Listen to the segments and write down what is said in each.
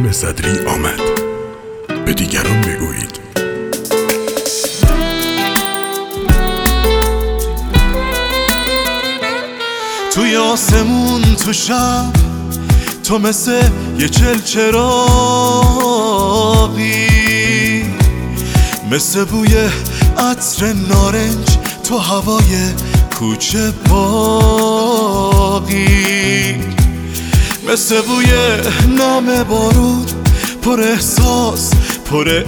محسن صدری آمد. به دیگران بگویید. توی آسمون تو شب تو مثل یه چلچراغی، مثل بوی عطر نارنج تو هوای کوچه باغی، مثل بوی نم بارود پر احساس پر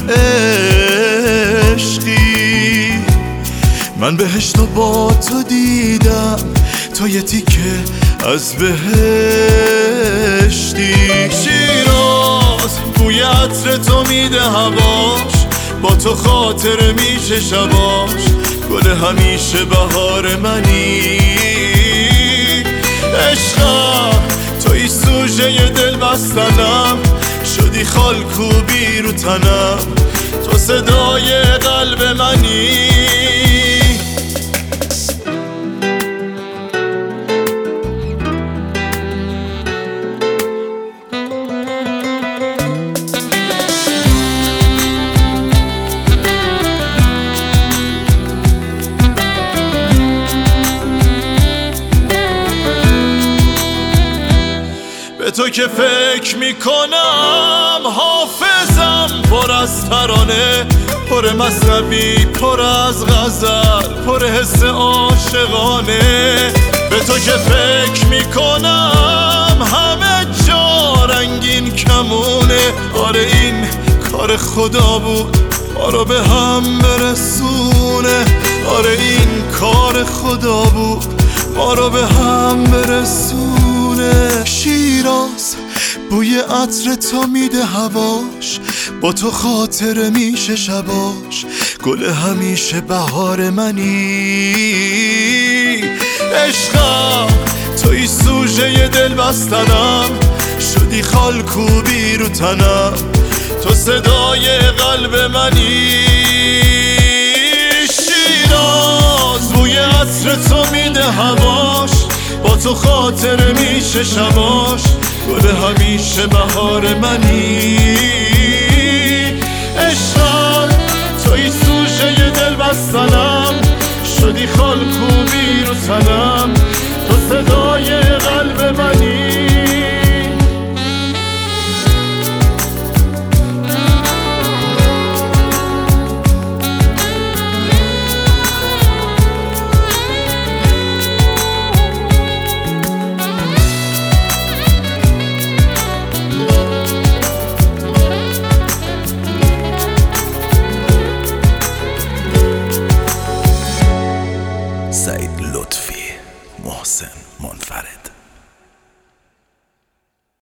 عشقی. من بهشتو با تو دیدم، تو یه تیکه از بهشتی. شیراز بوی عطر تو میده هواش، با تو خاطر میشه شباش، گل همیشه بهار منی. عشقم توی سوژه دل بستنم، شدی خالکوبی رو تنم، تو صدای قلب منی. به تو که فکر میکنم حافظم پر از ترانه، پر مثنوی پر از غزل، پر حس عاشقانه. به تو که فکر میکنم همه جا رنگین کمونه. آره این کار خدا بود ما رو به هم برسونه، آره این کار خدا بود ما رو به هم برسونه. شیراز بوی عطر تو میده هواش، با تو خاطر میشه شباش، گل همیشه بهار منی. عشقم توی سوژه دل بستنم، شدی خالکوبی رو تنم، تو صدای قلب منی. شیراز بوی عطر تو میده هواش، با تو خاطر میشه شباش، گل همیشه بهار منی. عشقم توی سوژه دل بستنم، شدی خالکوبی رو تنم، تو صدای قلب منی. سعید لطفی، محسن منفرد.